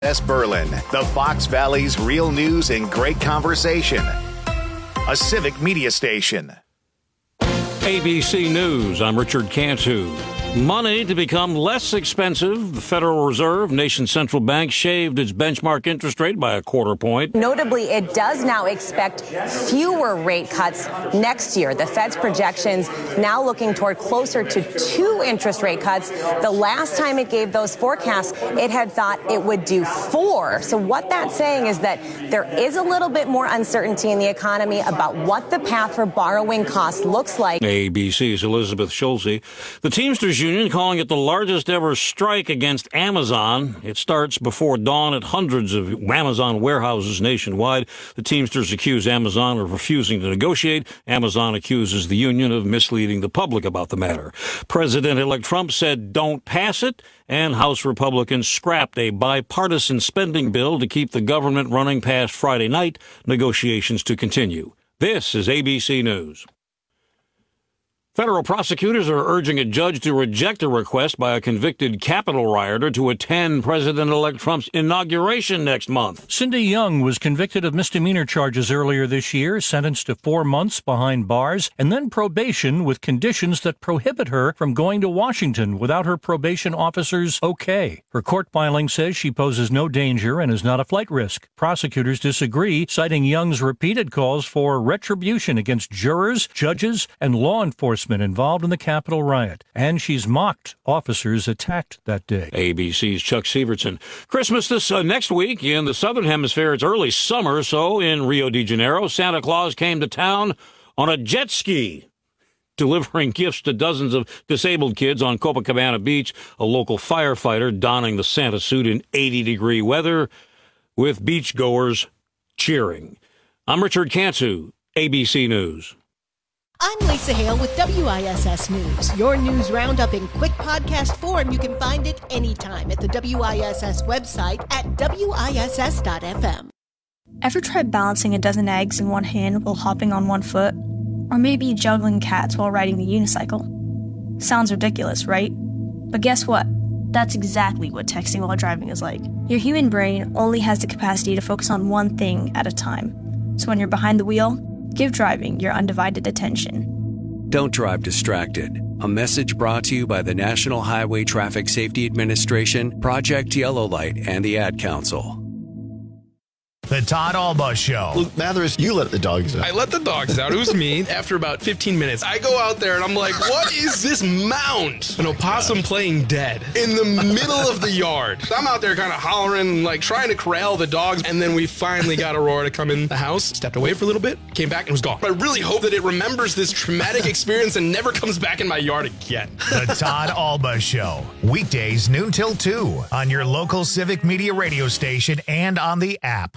S. Berlin, the Fox Valley's real news and great conversation. A civic media station. ABC News, I'm Richard Cantu. Money to become less expensive. The Federal Reserve, nation's central bank, shaved its benchmark interest rate by a quarter point. Notably, it does now expect fewer rate cuts next year. The Fed's projections now looking toward closer to 2 interest rate cuts. The last time it gave those forecasts, it had thought it would do 4. So what that's saying is that there is a little bit more uncertainty in the economy about what the path for borrowing costs looks like. ABC's Elizabeth Schulze. The Teamsters Union calling it the largest ever strike against Amazon. It starts before dawn at hundreds of Amazon warehouses nationwide. The Teamsters accuse Amazon of refusing to negotiate. Amazon accuses the union of misleading the public about the matter. President-elect Trump said don't pass it, and House Republicans scrapped a bipartisan spending bill to keep the government running past Friday night. Negotiations to continue. This is ABC News. Federal prosecutors are urging a judge to reject a request by a convicted Capitol rioter to attend President-elect Trump's inauguration next month. Cindy Young was convicted of misdemeanor charges earlier this year, sentenced to 4 months behind bars, and then probation with conditions that prohibit her from going to Washington without her probation officer's okay. Her court filing says she poses no danger and is not a flight risk. Prosecutors disagree, citing Young's repeated calls for retribution against jurors, judges, and law enforcement involved in the Capitol riot, and she's mocked officers attacked that day. ABC's Chuck Severson. Christmas this next week. In the Southern Hemisphere, it's early summer, so in Rio de Janeiro, Santa Claus came to town on a jet ski, delivering gifts to dozens of disabled kids on Copacabana Beach, a local firefighter donning the Santa suit in 80-degree weather, with beachgoers cheering. I'm Richard Cantu, ABC News. I'm Lisa Hale with WISS News. Your news roundup in quick podcast form. You can find it anytime at the WISS website at WISS.FM. Ever tried balancing a dozen eggs in one hand while hopping on one foot? Or maybe juggling cats while riding the unicycle? Sounds ridiculous, right? But guess what? That's exactly what texting while driving is like. Your human brain only has the capacity to focus on one thing at a time. So when you're behind the wheel, give driving your undivided attention. Don't drive distracted. A message brought to you by the National Highway Traffic Safety Administration, Project Yellow Light, and the Ad Council. The Todd Alba Show. Luke Mathers, you let the dogs out. I let the dogs out. It was me. After about 15 minutes, I go out there and I'm like, what is this mound? An opossum playing dead in the middle of the yard. I'm out there kind of hollering, like trying to corral the dogs. And then we finally got Aurora to come in the house, stepped away for a little bit, came back and was gone. But I really hope that it remembers this traumatic experience and never comes back in my yard again. The Todd Alba Show. Weekdays noon till 2 on your local Civic Media radio station and on the app.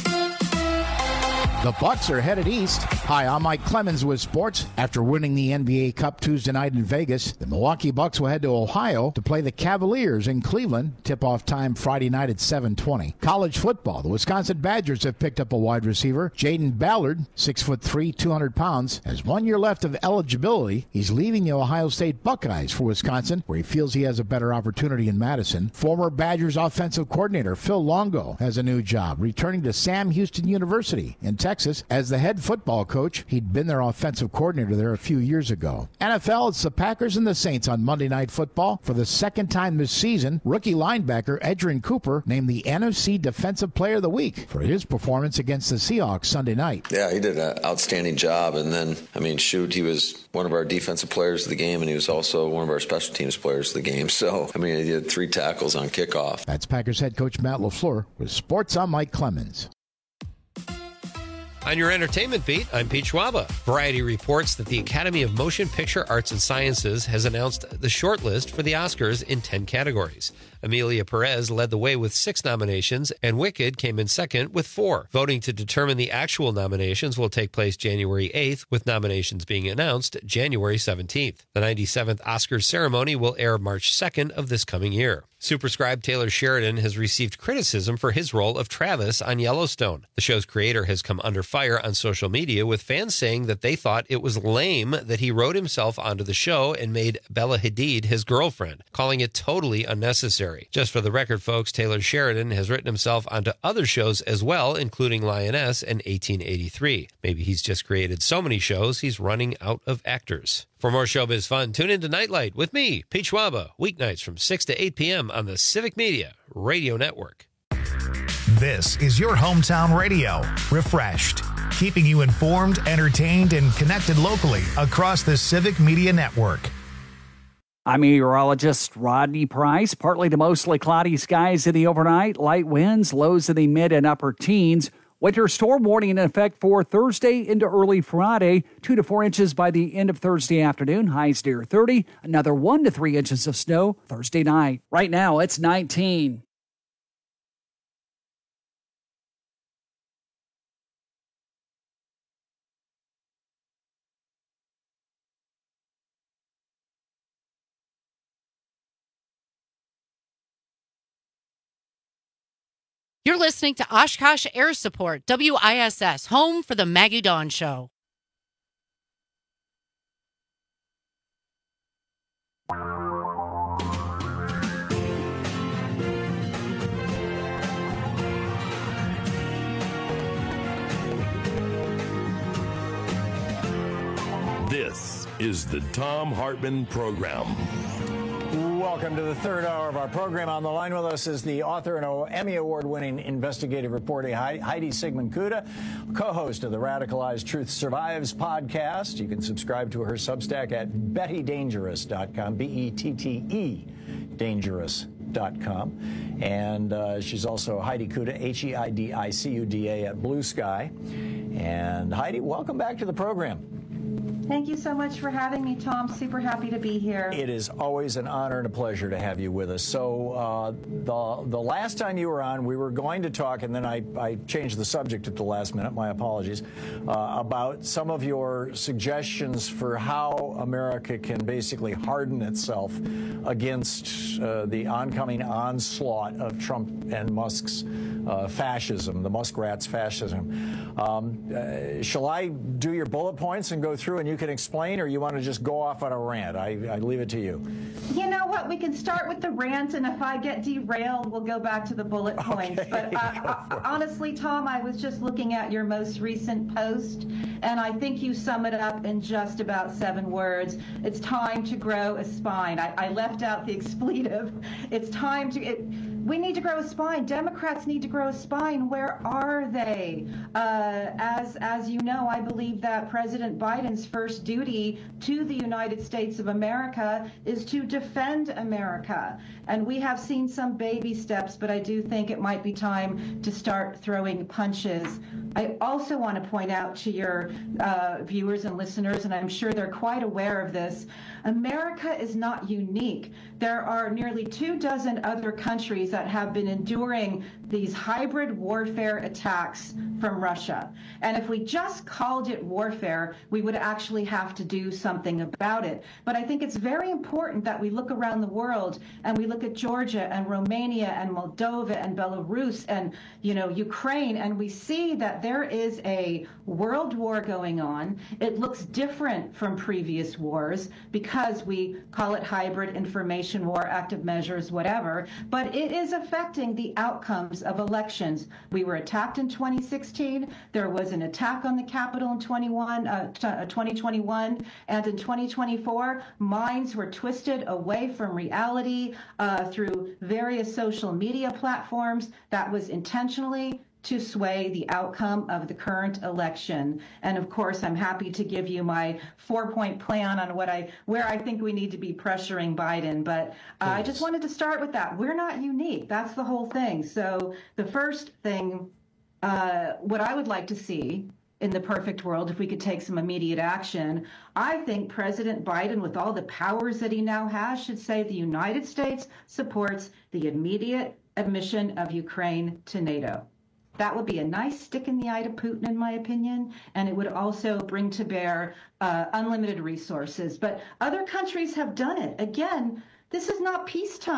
The Bucks are headed east. Hi, I'm Mike Clemens with sports. After winning the NBA Cup Tuesday night in Vegas, the Milwaukee Bucks will head to Ohio to play the Cavaliers in Cleveland. Tip-off time Friday night at 7:20. College football. The Wisconsin Badgers have picked up a wide receiver. Jaden Ballard, 6'3", 200 pounds, has 1 year left of eligibility. He's leaving the Ohio State Buckeyes for Wisconsin, where he feels he has a better opportunity in Madison. Former Badgers offensive coordinator Phil Longo has a new job, returning to Sam Houston University in Texas as the head football coach. He'd been their offensive coordinator there a few years ago. NFL, it's the Packers and the Saints on Monday Night Football. For the second time this season, rookie linebacker Edgerrin Cooper named the NFC Defensive Player of the Week for his performance against the Seahawks Sunday night. Yeah, he did an outstanding job. And then, he was one of our defensive players of the game, and he was also one of our special teams players of the game. So, he did 3 tackles on kickoff. That's Packers head coach Matt LaFleur with Sports. I'm Mike Clemens. On your entertainment beat, I'm Pete Schwaba. Variety reports that the Academy of Motion Picture Arts and Sciences has announced the shortlist for the Oscars in 10 categories. Emilia Perez led the way with 6 nominations, and Wicked came in second with 4. Voting to determine the actual nominations will take place January 8th, with nominations being announced January 17th. The 97th Oscars ceremony will air March 2nd of this coming year. Superscribe Taylor Sheridan has received criticism for his role of Travis on Yellowstone. The show's creator has come under fire on social media, with fans saying that they thought it was lame that he wrote himself onto the show and made Bella Hadid his girlfriend, calling it totally unnecessary. Just for the record, folks, Taylor Sheridan has written himself onto other shows as well, including Lioness and 1883. Maybe he's just created so many shows he's running out of actors. For more showbiz fun, tune into Nightlight with me, Pete Schwaba, weeknights from 6 to 8 p.m. on the Civic Media Radio Network. This is your hometown radio, refreshed, keeping you informed, entertained, and connected locally across the Civic Media Network. I'm meteorologist Rodney Price. Partly to mostly cloudy skies in the overnight, light winds, lows in the mid and upper teens. Winter storm warning in effect for Thursday into early Friday. 2 to 4 inches by the end of Thursday afternoon. Highs near 30. Another 1 to 3 inches of snow Thursday night. Right now, it's 19. You're listening to Oshkosh Air Support, WISS, home for the Maggie Dawn Show. This is the Thom Hartmann Program. Welcome to the third hour of our program. On the line with us is the author and Emmy Award-winning investigative reporter Heidi Sigmund-Kuda, co-host of the Radicalized Truth Survives podcast. You can subscribe to her Substack at BettyDangerous.com, B-E-T-T-E, dangerous.com. And she's also Heidi Kuda, H-E-I-D-I-C-U-D-A at Blue Sky. And Heidi, welcome back to the program. Thank you so much for having me, Tom. Super happy to be here. It is always an honor and a pleasure to have you with us. So the last time you were on, we were going to talk, and then I changed the subject at the last minute, my apologies, about some of your suggestions for how America can basically harden itself against the oncoming onslaught of Trump and Musk's fascism, the Muskrats' fascism. Shall I do your bullet points and go through and you can explain, or you want to just go off on a rant? I leave it to you. You know what? We can start with the rant, and if I get derailed, we'll go back to the bullet points. Okay, but honestly, Tom, I was just looking at your most recent post, and I think you sum it up in just about 7 words. It's time to grow a spine. I left out the expletive. It's time to... We need to grow a spine. Democrats need to grow a spine. Where are they? As you know, I believe that President Biden's first duty to the United States of America is to defend America. And we have seen some baby steps, but I do think it might be time to start throwing punches. I also want to point out to your viewers and listeners, and I'm sure they're quite aware of this, America is not unique. There are nearly 24 other countries that have been enduring these hybrid warfare attacks from Russia. And if we just called it warfare, we would actually have to do something about it. But I think it's very important that we look around the world and we look at Georgia and Romania and Moldova and Belarus and, Ukraine, and we see that there is a world war going on. It looks different from previous wars because we call it hybrid, information war, active measures, whatever, but it is affecting the outcomes of elections. We were attacked in 2016. There was an attack on the Capitol in 2021, and in 2024, minds were twisted away from reality through various social media platforms. That was intentionally to sway the outcome of the current election. And of course, I'm happy to give you my 4-point plan on where I think we need to be pressuring Biden. But I just wanted to start with that. We're not unique. That's the whole thing. So the first thing, what I would like to see in the perfect world, if we could take some immediate action, I think President Biden, with all the powers that he now has, should say the United States supports the immediate admission of Ukraine to NATO. That would be a nice stick in the eye to Putin, in my opinion, and it would also bring to bear unlimited resources. But other countries have done it. Again, this is not peacetime.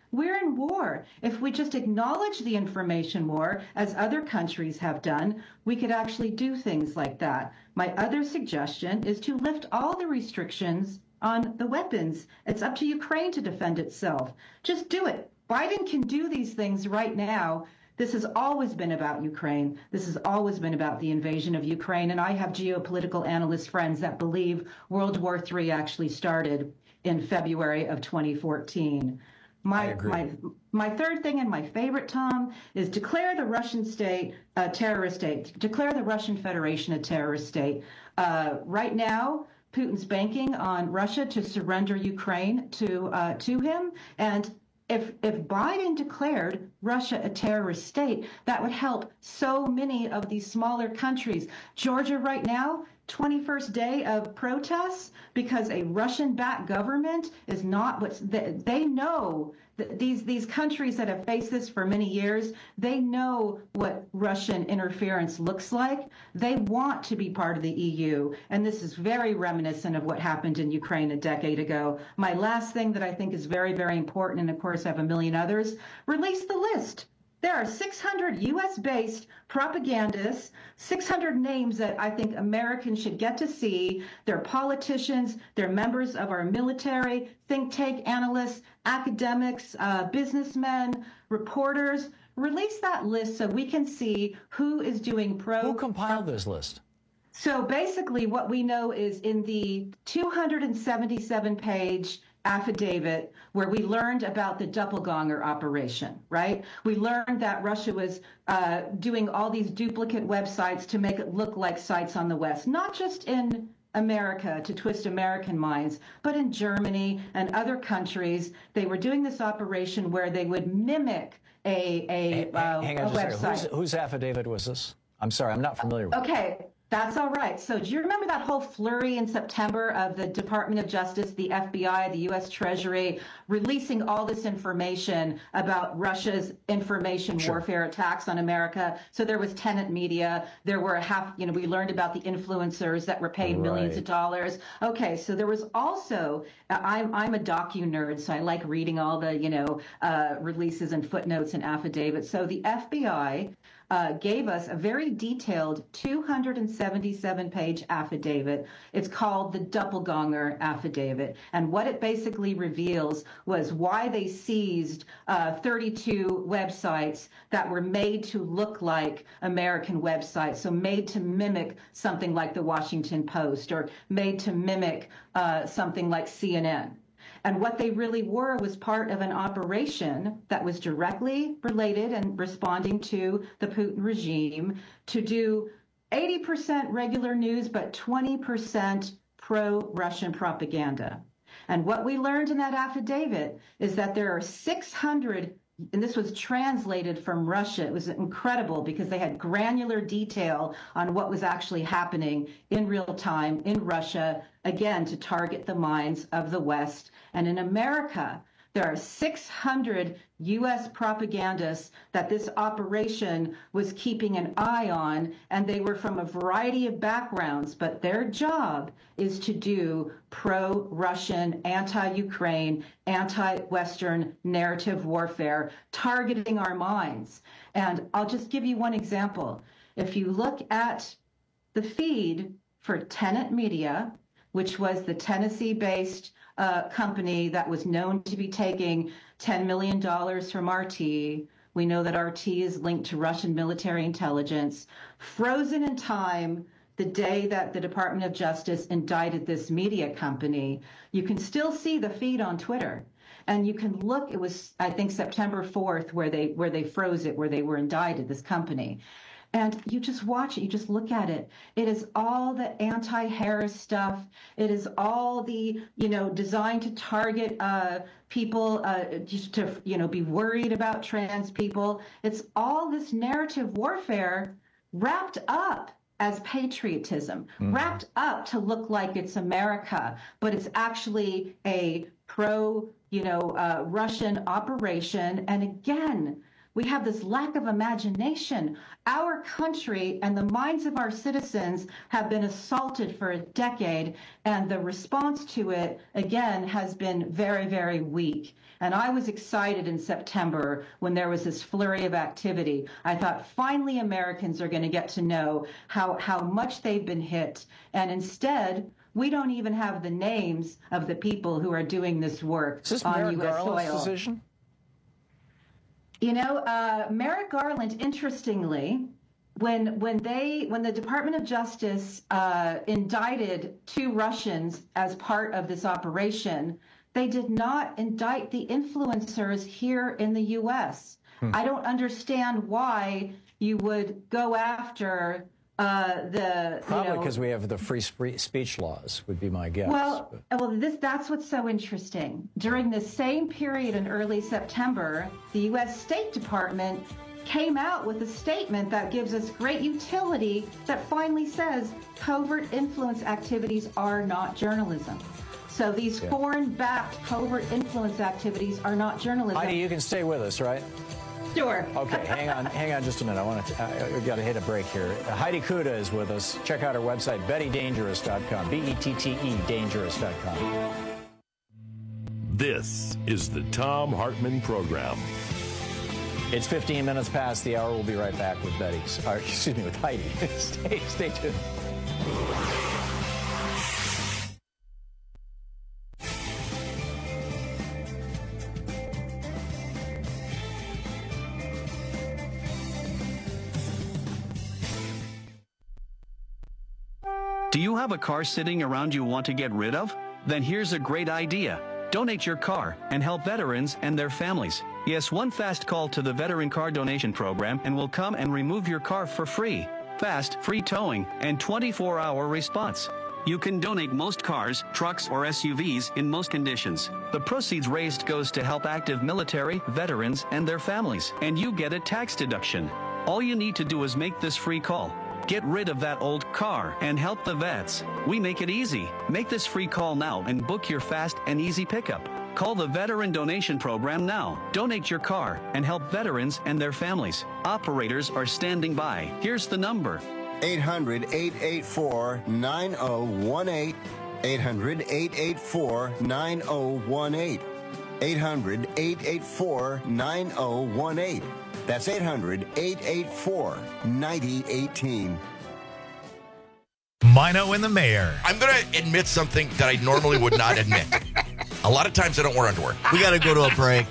we're in war. If we just acknowledge the information war, as other countries have done, we could actually do things like that. My other suggestion is to lift all the restrictions on the weapons. It's up to Ukraine to defend itself. Just do it. Biden can do these things right now. This has always been about Ukraine. This has always been about the invasion of Ukraine. And I have geopolitical analyst friends that believe World War III actually started in February of 2014. My third thing and my favorite, Tom, is declare the Russian state a terrorist state. Declare the Russian Federation a terrorist state. Right now, Putin's banking on Russia to surrender Ukraine to him. And if Biden declared Russia a terrorist state, that would help so many of these smaller countries. Georgia right now, 21st day of protests because a Russian-backed government is not what they know. These countries that have faced this for many years, they know what Russian interference looks like. They want to be part of the EU, and this is very reminiscent of what happened in Ukraine a decade ago. My last thing that I think is very, very important, and of course I have a million others, release the list. There are 600 U.S.-based propagandists, 600 names that I think Americans should get to see. They're politicians, they're members of our military, think tank analysts, academics, businessmen, reporters. Release that list so we can see who is doing Who compiled this list? So basically what we know is in the 277-page affidavit where we learned about the Doppelganger operation, right? We learned that Russia was doing all these duplicate websites to make it look like sites on the West, not just in America to twist American minds, but in Germany and other countries. They were doing this operation where they would mimic a website. Whose affidavit was this? I'm sorry, I'm not familiar with it. Okay. That's all right. So do you remember that whole flurry in September of the Department of Justice, the FBI, the U.S. Treasury, releasing all this information about Russia's information warfare attacks on America? So there was Tenet Media. There were we learned about the influencers that were paid millions of dollars. Okay, so there was also, I'm a docu-nerd, so I like reading all the, releases and footnotes and affidavits. So the FBI gave us a very detailed 277-page affidavit. It's called the Doppelganger Affidavit. And what it basically reveals was why they seized 32 websites that were made to look like American websites, so made to mimic something like the Washington Post or made to mimic something like CNN. And what they really were was part of an operation that was directly related and responding to the Putin regime to do 80% regular news, but 20% pro-Russian propaganda. And what we learned in that affidavit is that there are 600, and this was translated from Russia. It was incredible because they had granular detail on what was actually happening in real time in Russia, again, to target the minds of the West. And in America, there are 600 U.S. propagandists that this operation was keeping an eye on, and they were from a variety of backgrounds, but their job is to do pro-Russian, anti-Ukraine, anti-Western narrative warfare, targeting our minds. And I'll just give you one example. If you look at the feed for Tenet Media, which was the Tennessee-based company that was known to be taking $10 million from RT. We know that RT is linked to Russian military intelligence. Frozen in time, the day that the Department of Justice indicted this media company, you can still see the feed on Twitter. And you can look, it was, I think, September 4th where they froze it, where they were indicted, this company. And you just watch it, you just look at it. It is all the anti-Harris stuff. It is all the, designed to target people, just to, be worried about trans people. It's all this narrative warfare wrapped up as patriotism, wrapped up to look like it's America, but it's actually a pro, Russian operation. And again, we have this lack of imagination. Our country and the minds of our citizens have been assaulted for a decade, and the response to it, again, has been very, very weak. And I was excited in September when there was this flurry of activity. I thought, finally, Americans are going to get to know how much they've been hit. And instead, we don't even have the names of the people who are doing this work on U.S. soil. Decision? You know, Merrick Garland, interestingly, when the Department of Justice indicted 2 Russians as part of this operation, they did not indict the influencers here in the U.S. I don't understand why you would go after Probably because we have the free speech laws, would be my guess. Well, that's what's so interesting. During the same period in early September, the U.S. State Department came out with a statement that gives us great utility that finally says covert influence activities are not journalism. So these foreign-backed covert influence activities are not journalism. Heidi, you can stay with us, right? Sure. Okay, hang on just a minute. We've got to hit a break here. Heidi Kuda is with us. Check out her website, BettyDangerous.com, B-E-T-T-E, dangerous.com. This is the Thom Hartmann Program. It's 15 minutes past the hour. We'll be right back with with Heidi. Stay tuned. Do you have a car sitting around you want to get rid of? Then here's a great idea. Donate your car and help veterans and their families. Yes, one fast call to the Veteran Car Donation Program and we'll come and remove your car for free. Fast, free towing, and 24-hour response. You can donate most cars, trucks, or SUVs in most conditions. The proceeds raised goes to help active military, veterans, and their families. And you get a tax deduction. All you need to do is make this free call. Get rid of that old car and help the vets. We make it easy. Make this free call now and book your fast and easy pickup. Call the Veteran Donation Program now. Donate your car and help veterans and their families. Operators are standing by. Here's the number. 800-884-9018. 800-884-9018. 800-884-9018. That's 800-884-9018. Mino and the Mayor. I'm going to admit something that I normally would not admit. A lot of times I don't wear underwear. We got to go to a break.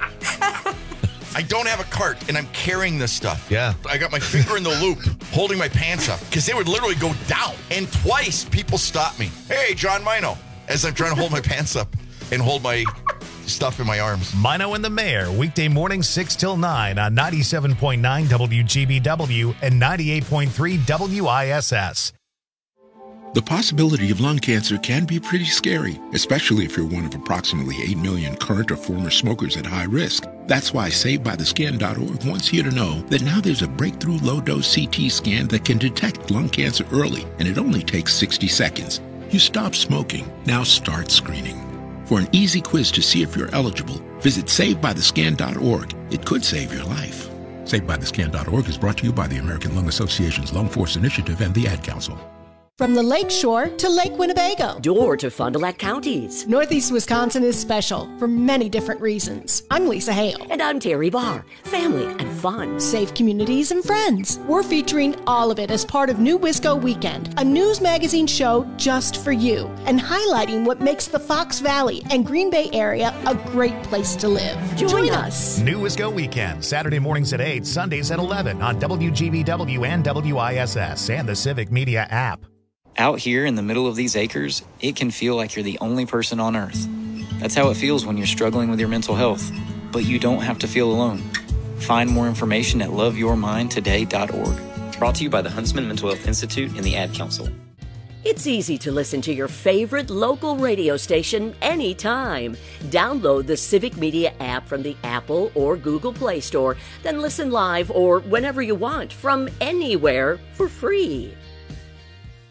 I don't have a cart, and I'm carrying this stuff. Yeah. I got my finger in the loop, holding my pants up, because they would literally go down. And twice, people stopped me. Hey, John Mino, as I'm trying to hold my pants up and hold my stuff in my arms. Mino and the Mayor, weekday mornings 6 till 9 on 97.9 WGBW and 98.3 WISS. The possibility of lung cancer can be pretty scary, especially if you're one of approximately 8 million current or former smokers at high risk. That's why SaveByTheScan.org wants you to know that now there's a breakthrough low-dose CT scan that can detect lung cancer early, and it only takes 60 seconds. You stop smoking, now start screening. For an easy quiz to see if you're eligible, visit SaveByTheScan.org. It could save your life. SaveByTheScan.org is brought to you by the American Lung Association's Lung Force Initiative and the Ad Council. From the Lake Shore to Lake Winnebago. Door to Fond du Lac counties. Northeast Wisconsin is special for many different reasons. I'm Lisa Hale. And I'm Terry Barr. Family and fun. Safe communities and friends. We're featuring all of it as part of New Wisco Weekend, a news magazine show just for you, and highlighting what makes the Fox Valley and Green Bay area a great place to live. Join us. New Wisco Weekend, Saturday mornings at 8, Sundays at 11 on WGBW and WISS and the Civic Media app. Out here in the middle of these acres, it can feel like you're the only person on earth. That's how it feels when you're struggling with your mental health. But you don't have to feel alone. Find more information at loveyourmindtoday.org. Brought to you by the Huntsman Mental Health Institute and the Ad Council. It's easy to listen to your favorite local radio station anytime. Download the Civic Media app from the Apple or Google Play Store, then listen live or whenever you want from anywhere for free.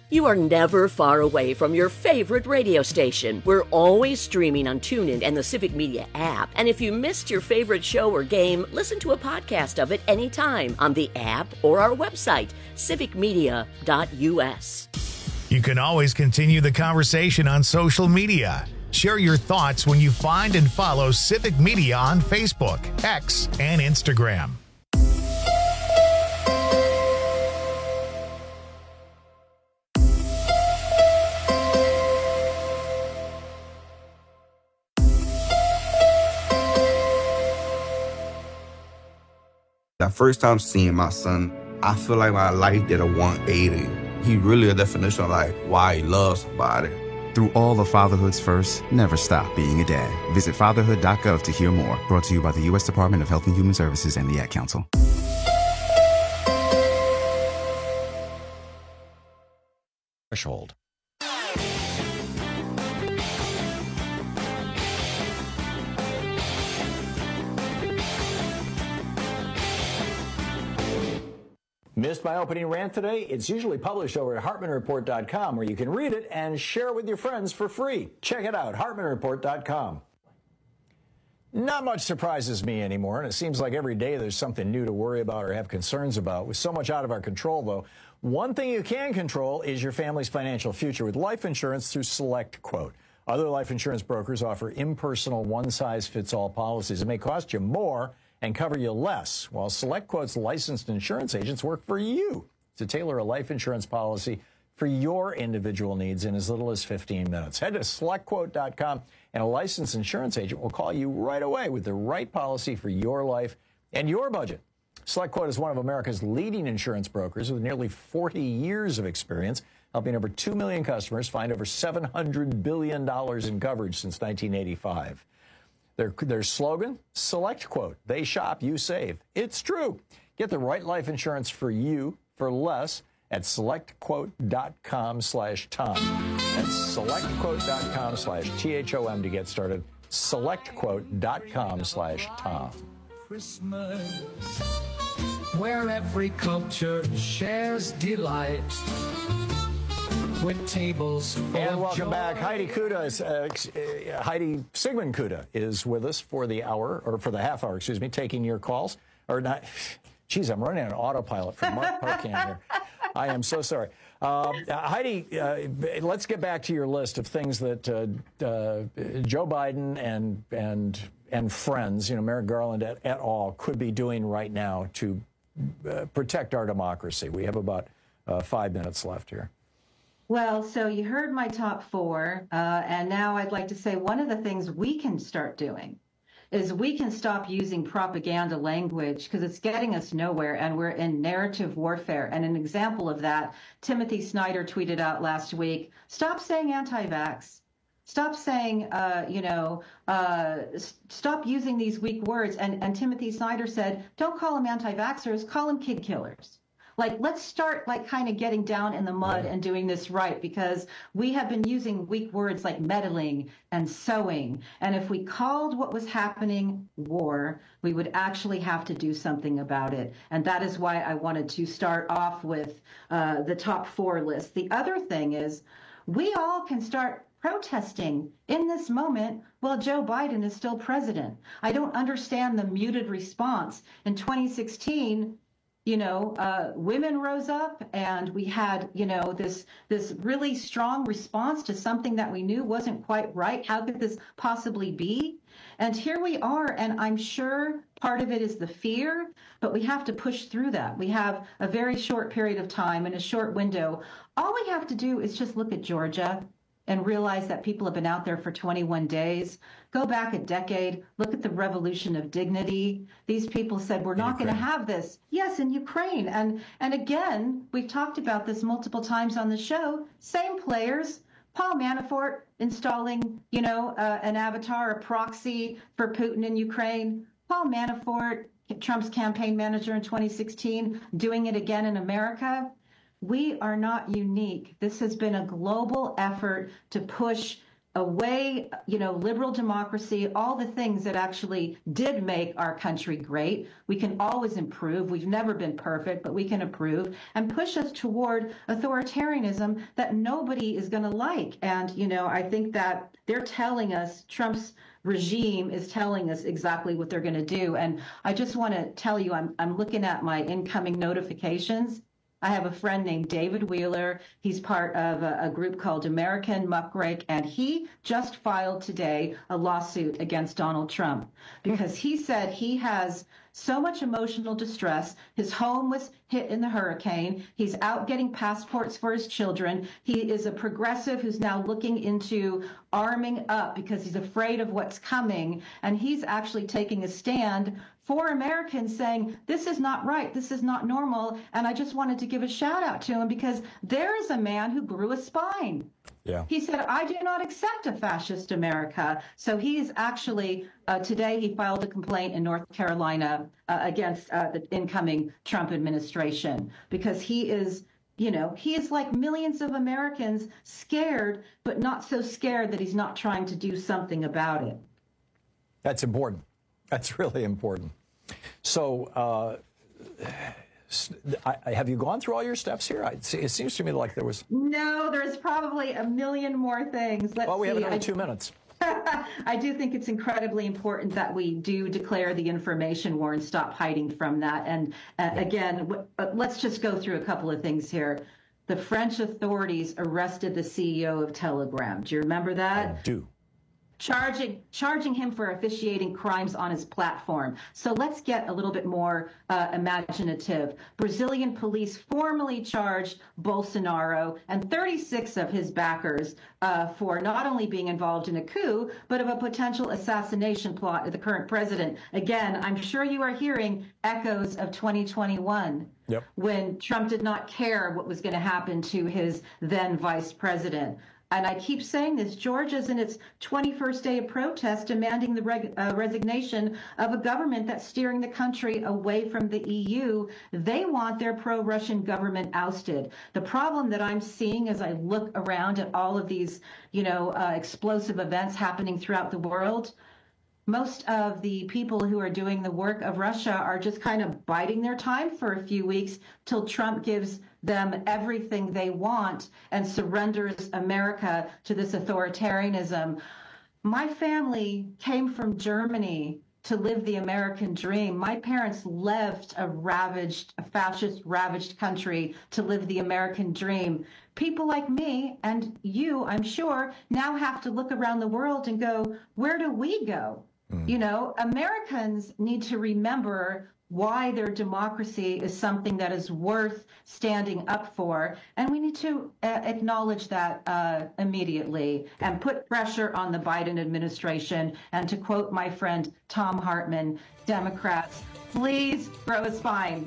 You are never far away from your favorite radio station. We're always streaming on TuneIn and the Civic Media app. And if you missed your favorite show or game, listen to a podcast of it anytime on the app or our website, civicmedia.us. You can always continue the conversation on social media. Share your thoughts when you find and follow Civic Media on Facebook, X, and Instagram. That first time seeing my son, I feel like my life did a 180. He really a definition of like why he loves somebody. Through all of fatherhood's first, never stop being a dad. Visit fatherhood.gov to hear more. Brought to you by the U.S. Department of Health and Human Services and the Ad Council. Threshold. Missed my opening rant today? It's usually published over at HartmanReport.com, where you can read it and share it with your friends for free. Check it out, HartmanReport.com. Not much surprises me anymore, and it seems like every day there's something new to worry about or have concerns about. With so much out of our control, though, one thing you can control is your family's financial future with life insurance through SelectQuote. Other life insurance brokers offer impersonal, one-size-fits-all policies. It may cost you more and cover you less, while SelectQuote's licensed insurance agents work for you to tailor a life insurance policy for your individual needs in as little as 15 minutes. Head to SelectQuote.com, and a licensed insurance agent will call you right away with the right policy for your life and your budget. SelectQuote is one of America's leading insurance brokers with nearly 40 years of experience, helping over 2 million customers find over $700 billion in coverage since 1985. Their slogan, SelectQuote. They shop, you save. It's true. Get the right life insurance for you for less at SelectQuote.com/Tom. That's SelectQuote.com/THOM to get started. SelectQuote.com/Tom. Christmas, where every culture shares delight. With tables and welcome back. Heidi Sigmund Kuda is with us for the hour, or for the half hour, excuse me, taking your calls. Or not. Geez, I'm running on autopilot from Mark Parkan here. I am so sorry. Heidi, let's get back to your list of things that Joe Biden and friends, Merrick Garland et al., could be doing right now to protect our democracy. We have about 5 minutes left here. Well, so you heard my top four, and now I'd like to say one of the things we can start doing is we can stop using propaganda language because it's getting us nowhere, and we're in narrative warfare. And an example of that, Timothy Snyder tweeted out last week, stop saying anti-vax. Stop saying, stop using these weak words. And Timothy Snyder said, don't call them anti-vaxxers, call them kid killers. Let's start kind of getting down in the mud and doing this right, because we have been using weak words like meddling and sowing. And if we called what was happening war, we would actually have to do something about it. And that is why I wanted to start off with the top four list. The other thing is we all can start protesting in this moment while Joe Biden is still president. I don't understand the muted response. In 2016, women rose up and we had, this really strong response to something that we knew wasn't quite right. How could this possibly be? And here we are. And I'm sure part of it is the fear, but we have to push through that. We have a very short period of time and a short window. All we have to do is just look at Georgia and realize that people have been out there for 21 days. Go back a decade, look at the revolution of dignity. These people said, we're not going to have this. Yes, in Ukraine. And again, we've talked about this multiple times on the show. Same players. Paul Manafort installing, an avatar, a proxy for Putin in Ukraine. Paul Manafort, Trump's campaign manager in 2016, doing it again in America. We are not unique. This has been a global effort to push away, liberal democracy, all the things that actually did make our country great. We can always improve. We've never been perfect, but we can improve and push us toward authoritarianism that nobody is going to like. And, I think that they're telling us, Trump's regime is telling us exactly what they're going to do. And I just want to tell you, I'm looking at my incoming notifications. I have a friend named David Wheeler. He's part of a group called American Muckrake, and he just filed today a lawsuit against Donald Trump because he said he has so much emotional distress. His home was hit in the hurricane. He's out getting passports for his children. He is a progressive who's now looking into arming up because he's afraid of what's coming. And he's actually taking a stand for Americans saying, this is not right. This is not normal. And I just wanted to give a shout out to him because there is a man who grew a spine. Yeah. He said, I do not accept a fascist America. So he is actually, today he filed a complaint in North Carolina against the incoming Trump administration because he is, he is like millions of Americans scared, but not so scared that he's not trying to do something about it. That's important. That's really important. So, have you gone through all your steps here? It seems to me like there was... No, there's probably a million more things. We have another 2 minutes. I do think it's incredibly important that we do declare the information war and stop hiding from that. And again, let's just go through a couple of things here. The French authorities arrested the CEO of Telegram. Do you remember that? I do. Charging him for officiating crimes on his platform. So let's get a little bit more imaginative. Brazilian police formally charged Bolsonaro and 36 of his backers for not only being involved in a coup, but of a potential assassination plot of the current president. Again, I'm sure you are hearing echoes of 2021. Yep. When Trump did not care what was going to happen to his then vice president. And I keep saying this, Georgia's in its 21st day of protest demanding the resignation of a government that's steering the country away from the EU. They want their pro-Russian government ousted. The problem that I'm seeing as I look around at all of these, explosive events happening throughout the world, most of the people who are doing the work of Russia are just kind of biding their time for a few weeks till Trump gives them everything they want and surrenders America to this authoritarianism. My family came from Germany to live the American dream. My parents left a fascist ravaged country to live the American dream. People like me and you, I'm sure, now have to look around the world and go, where do we go? Americans need to remember why their democracy is something that is worth standing up for. And we need to acknowledge that immediately and put pressure on the Biden administration. And to quote my friend Thom Hartmann, Democrats, please grow a spine.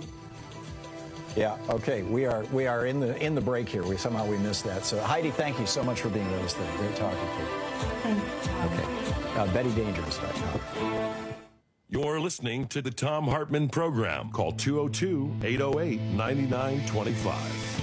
Yeah, okay. We are in the break here. We missed that. So Heidi, thank you so much for being with us today. Great talking to you. Thank you. Okay. BettyDangerous.com. You're listening to the Thom Hartmann Program. Call 202-808-9925.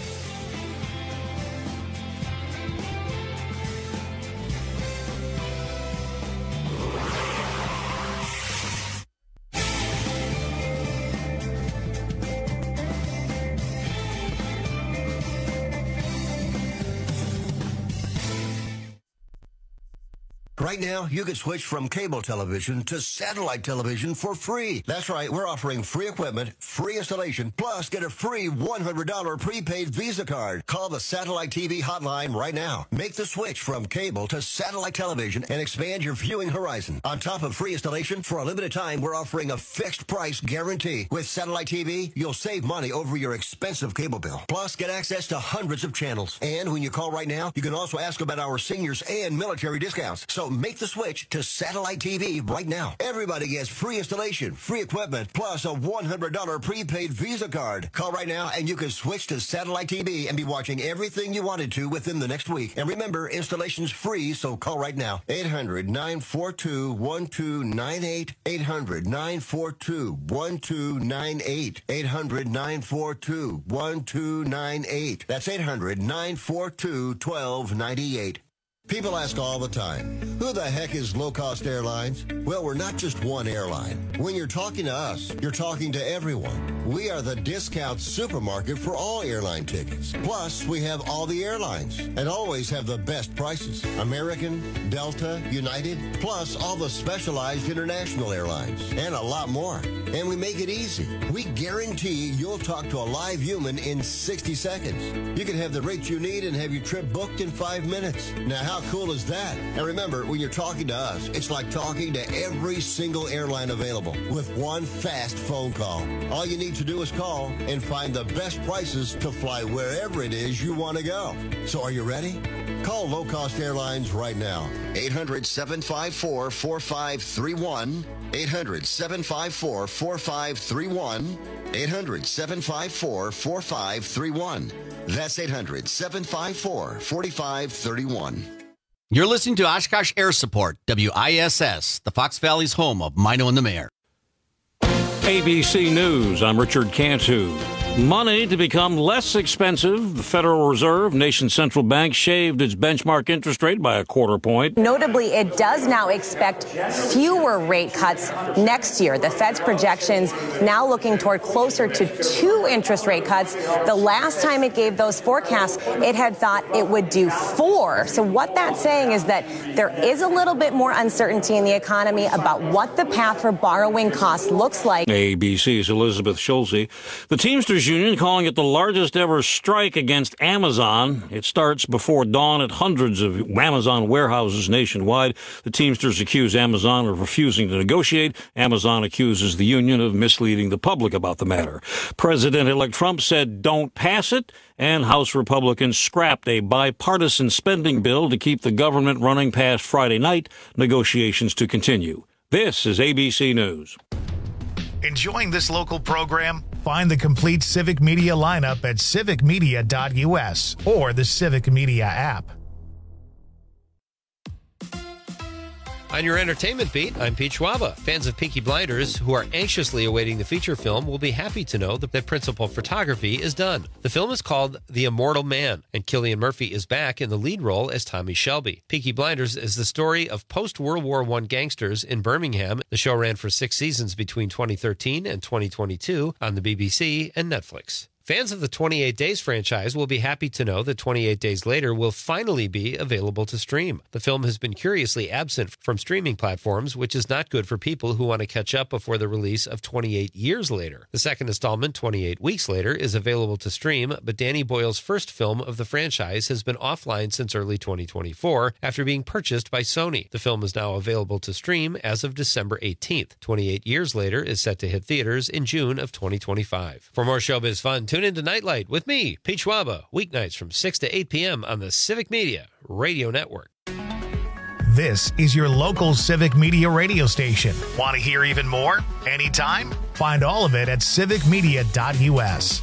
Right now, you can switch from cable television to satellite television for free. That's right, we're offering free equipment, free installation, plus get a free $100 prepaid Visa card. Call the Satellite TV hotline right now. Make the switch from cable to satellite television and expand your viewing horizon. On top of free installation, for a limited time, we're offering a fixed price guarantee. With Satellite TV, you'll save money over your expensive cable bill. Plus, get access to hundreds of channels. And when you call right now, you can also ask about our seniors and military discounts. So make the switch to Satellite TV right now. Everybody gets free installation, free equipment, plus a $100 prepaid Visa card. Call right now and you can switch to Satellite TV and be watching everything you wanted to within the next week. And remember, installation's free, so call right now. 800-942-1298. 800-942-1298. 800-942-1298. That's 800-942-1298. People ask all the time, who the heck is Low Cost Airlines? Well, we're not just one airline. When you're talking to us, you're talking to everyone. We are the discount supermarket for all airline tickets. Plus, we have all the airlines and always have the best prices. American, Delta, United, plus all the specialized international airlines and a lot more. And we make it easy. We guarantee you'll talk to a live human in 60 seconds. You can have the rates you need and have your trip booked in 5 minutes. Now, how cool is that? And remember, when you're talking to us, it's like talking to every single airline available with one fast phone call. All you need to do is call and find the best prices to fly wherever it is you want to go. So are you ready? Call Low Cost Airlines right now. 800-754-4531. 800-754-4531. 800-754-4531. That's 800-754-4531. You're listening to Oshkosh Air Support, WISS, the Fox Valley's home of Mino and the Mayor. ABC News, I'm Richard Cantu. Money to become less expensive. The Federal Reserve, nation's central bank, shaved its benchmark interest rate by a quarter point. Notably, it does now expect fewer rate cuts next year. The Fed's projections now looking toward closer to 2 interest rate cuts. The last time it gave those forecasts, it had thought it would do 4. So what that's saying is that there is a little bit more uncertainty in the economy about what the path for borrowing costs looks like. ABC's Elizabeth Schulze. The Teamsters Union calling it the largest ever strike against Amazon. It starts before dawn at hundreds of Amazon warehouses nationwide. The Teamsters accuse Amazon of refusing to negotiate. Amazon accuses the union of misleading the public about the matter. President-elect Trump said don't pass it, and House Republicans scrapped a bipartisan spending bill to keep the government running past Friday night. Negotiations to continue. This is ABC News. Enjoying this local program? Find the complete Civic Media lineup at civicmedia.us or the Civic Media app. On your entertainment beat, I'm Pete Schwaba. Fans of Peaky Blinders who are anxiously awaiting the feature film will be happy to know that the principal photography is done. The film is called The Immortal Man, and Cillian Murphy is back in the lead role as Tommy Shelby. Peaky Blinders is the story of post-World War I gangsters in Birmingham. The show ran for 6 seasons between 2013 and 2022 on the BBC and Netflix. Fans of the 28 Days franchise will be happy to know that 28 Days Later will finally be available to stream. The film has been curiously absent from streaming platforms, which is not good for people who want to catch up before the release of 28 Years Later. The second installment, 28 Weeks Later, is available to stream, but Danny Boyle's first film of the franchise has been offline since early 2024 after being purchased by Sony. The film is now available to stream as of December 18th. 28 Years Later is set to hit theaters in June of 2025. For more showbiz fun, tune into Nightlight with me, Pete Schwaba, weeknights from 6 to 8 p.m. on the Civic Media Radio Network. This is your local Civic Media radio station. Want to hear even more? Anytime? Find all of it at civicmedia.us.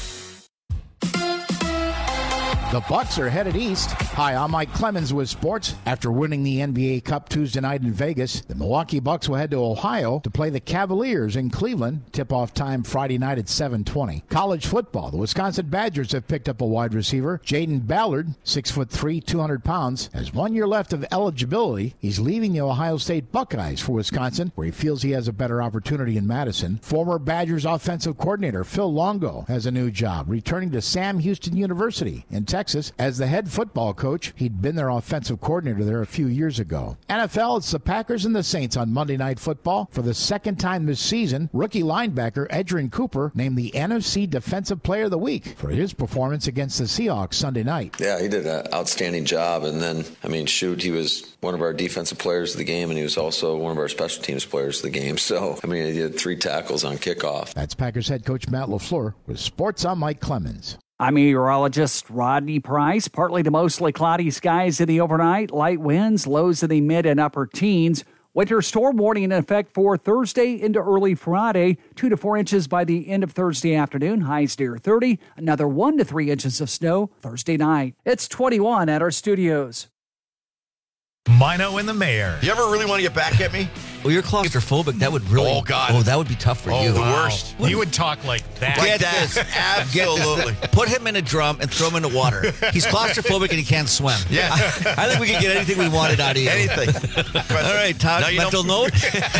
The Bucks are headed east. Hi, I'm Mike Clemens with sports. After winning the NBA Cup Tuesday night in Vegas, the Milwaukee Bucks will head to Ohio to play the Cavaliers in Cleveland. Tip-off time Friday night at 7:20. College football. The Wisconsin Badgers have picked up a wide receiver. Jaden Ballard, 6'3", 200 pounds, has 1 year left of eligibility. He's leaving the Ohio State Buckeyes for Wisconsin, where he feels he has a better opportunity in Madison. Former Badgers offensive coordinator Phil Longo has a new job, returning to Sam Houston University in Texas as the head football coach. He'd been their offensive coordinator there a few years ago. NFL, it's the Packers and the Saints on Monday Night Football. For the second time this season, rookie linebacker Edgerrin Cooper named the NFC Defensive Player of the Week for his performance against the Seahawks Sunday night. Yeah, he did an outstanding job. And then, he was one of our defensive players of the game, and he was also one of our special teams players of the game. So, he had 3 tackles on kickoff. That's Packers head coach Matt LaFleur with Sports. I'm Mike Clemens. I'm meteorologist Rodney Price. Partly to mostly cloudy skies in the overnight. Light winds, lows in the mid and upper teens. Winter storm warning in effect for Thursday into early Friday. 2 to 4 inches by the end of Thursday afternoon. Highs near 30. Another 1 to 3 inches of snow Thursday night. It's 21 at our studios. Mino and the Mayor. You ever really want to get back at me? Well, you're claustrophobic. That would really... Oh, God. Oh, that would be tough for you. The worst. You would talk like that. Get this. Absolutely. Get this. Put him in a drum and throw him in the water. He's claustrophobic and he can't swim. Yeah. I think we could get anything we wanted out of you. Anything. All right, Todd, mental note?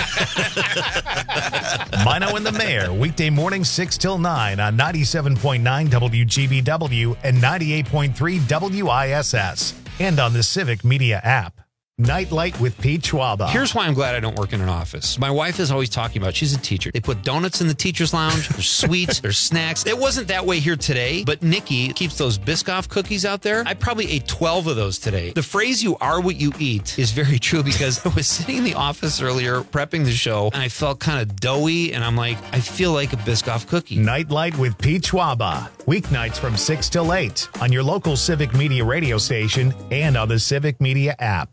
Mino and the Mayor, weekday morning 6 till 9 on 97.9 WGBW and 98.3 WISS. And on the Civic Media app. Nightlight with Pete Schwaba. Here's why I'm glad I don't work in an office. My wife is always talking about, she's a teacher. They put donuts in the teacher's lounge. There's sweets. There's snacks. It wasn't that way here today, but Nikki keeps those Biscoff cookies out there. I probably ate 12 of those today. The phrase, you are what you eat, is very true because I was sitting in the office earlier prepping the show and I felt kind of doughy and I'm like, I feel like a Biscoff cookie. Nightlight with Pete Schwaba. Weeknights from 6 till 8 on your local Civic Media radio station and on the Civic Media app.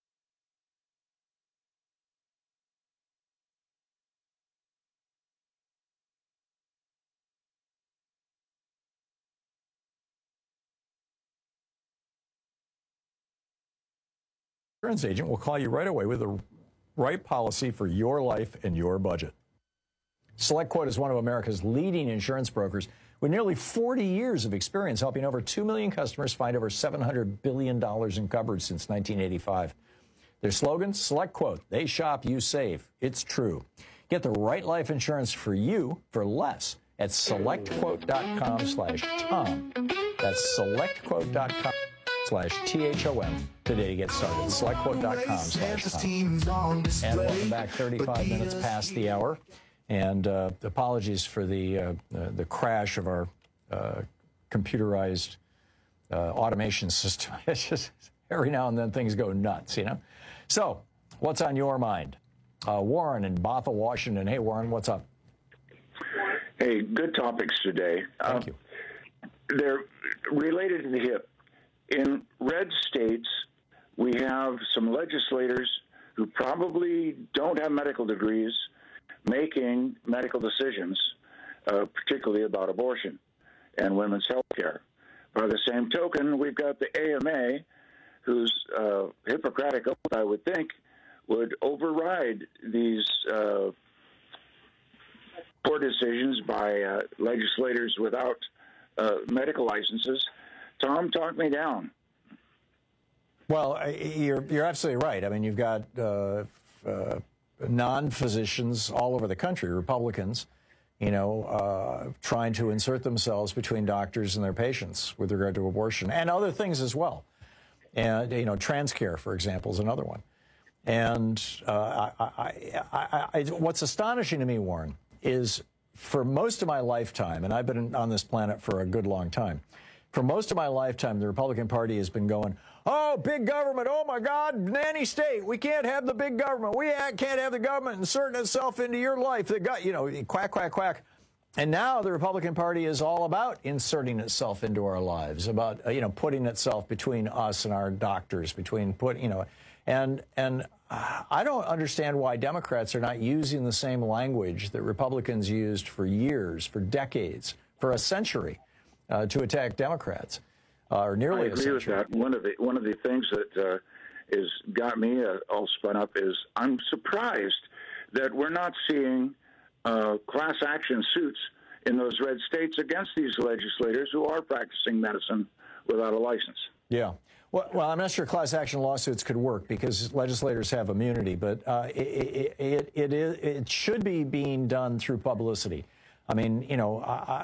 Insurance agent will call you right away with the right policy for your life and your budget. SelectQuote is one of America's leading insurance brokers with nearly 40 years of experience helping over 2 million customers find over $700 billion in coverage since 1985. Their slogan, SelectQuote, they shop, you save. It's true. Get the right life insurance for you for less at selectquote.com/Tom. That's selectquote.com/THOM today to get started. Selectquote.com/Tom. And welcome back, 35 minutes past the hour. And apologies for the crash of our computerized automation system. It's just every now and then things go nuts, you know? So what's on your mind? Warren in Bothell, Washington. Hey, Warren, what's up? Hey, good topics today. Thank you. They're related to the hip. In red states, we have some legislators who probably don't have medical degrees making medical decisions, particularly about abortion and women's health care. By the same token, we've got the AMA, whose Hippocratic oath, I would think, would override these poor decisions by legislators without medical licenses. Tom, talk me down. Well, you're absolutely right. I mean, you've got non-physicians all over the country, Republicans, you know, trying to insert themselves between doctors and their patients with regard to abortion and other things as well. And, you know, trans care, for example, is another one. And what's astonishing to me, Warren, is for most of my lifetime, and I've been on this planet for a good long time, for most of my lifetime, the Republican Party has been going, oh, big government, oh, my God, nanny state, we can't have the big government. We can't have the government inserting itself into your life. You know, quack, quack, quack. And now the Republican Party is all about inserting itself into our lives, about, you know, putting itself between us and our doctors, and I don't understand why Democrats are not using the same language that Republicans used for years, for decades, for a century, to attack Democrats, or nearly a century. I agree with that. One of the things that is got me all spun up is I'm surprised that we're not seeing class action suits in those red states against these legislators who are practicing medicine without a license. Yeah. Well, I'm not sure class action lawsuits could work because legislators have immunity, but it should be being done through publicity. I mean, you know,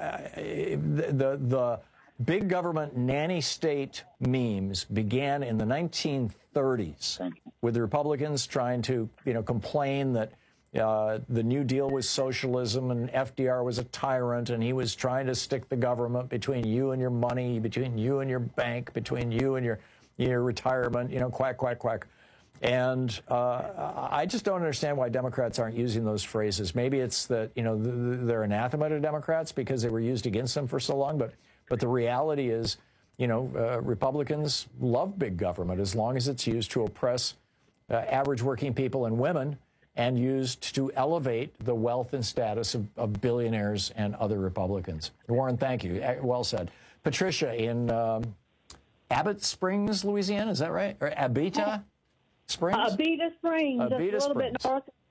the big government nanny state memes began in the 1930s with the Republicans trying to, you know, complain that the New Deal was socialism and FDR was a tyrant and he was trying to stick the government between you and your money, between you and your bank, between you and your retirement, you know, quack, quack, quack. And I just don't understand why Democrats aren't using those phrases. Maybe it's that, you know, they're anathema to Democrats because they were used against them for so long. But the reality is, you know, Republicans love big government as long as it's used to oppress average working people and women and used to elevate the wealth and status of billionaires and other Republicans. Warren, thank you. Well said. Patricia in Abbott Springs, Louisiana, is that right? Or Abita Springs? Abita Springs, just a little bit north of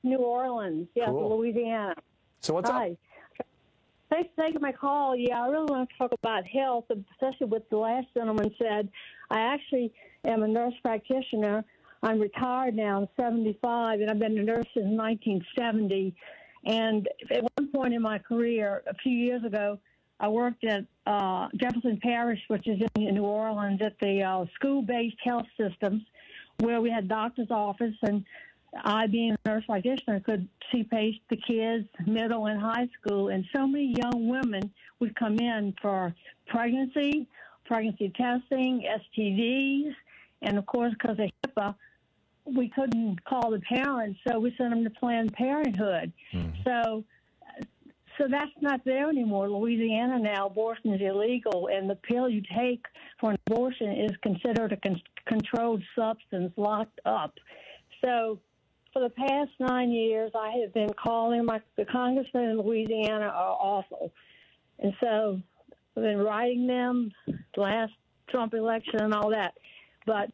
New Orleans, yes, Cool. Louisiana. So what's Hi. Thanks for taking my call. Yeah, I really want to talk about health, especially what the last gentleman said. I actually am a nurse practitioner. I'm retired now. I'm 75, and I've been a nurse since 1970. And at one point in my career, a few years ago, I worked at Jefferson Parish, which is in New Orleans, at the school-based health systems, where we had doctor's office, and I, being a nurse practitioner, could see the kids, middle and high school, and so many young women would come in for pregnancy testing, STDs, and of course, because of HIPAA, we couldn't call the parents, so we sent them to Planned Parenthood. So that's not there anymore. Louisiana now, abortion is illegal, and the pill you take for an abortion is considered a controlled substance, locked up. So for the past 9 years, I have been calling the congressmen in Louisiana are awful. And so I've been writing them, the last Trump election and all that. But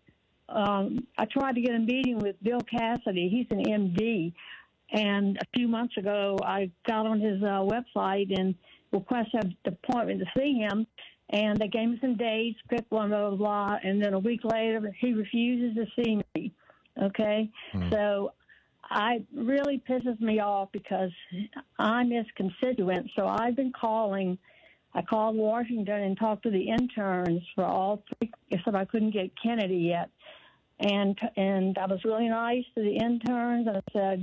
I tried to get a meeting with Bill Cassidy. He's an MD. And a few months ago, I got on his website and requested an appointment to see him. And they gave me some dates, picked one, blah, blah, blah. And then a week later, he refuses to see me. Okay? So it really pisses me off because I'm his constituent. So I've been calling. I called Washington and talked to the interns for all three, except I couldn't get Kennedy yet. And I was really nice to the interns. And I said,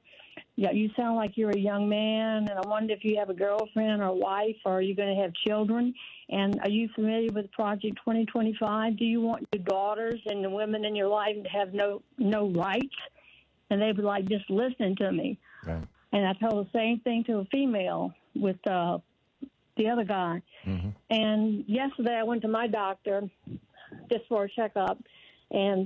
you sound like you're a young man, and I wondered if you have a girlfriend or wife, or are you going to have children? And are you familiar with Project 2025? Do you want your daughters and the women in your life to have no rights? And they were like just listening to me. Right. And I told the same thing to a female with the other guy. And yesterday I went to my doctor just for a checkup, and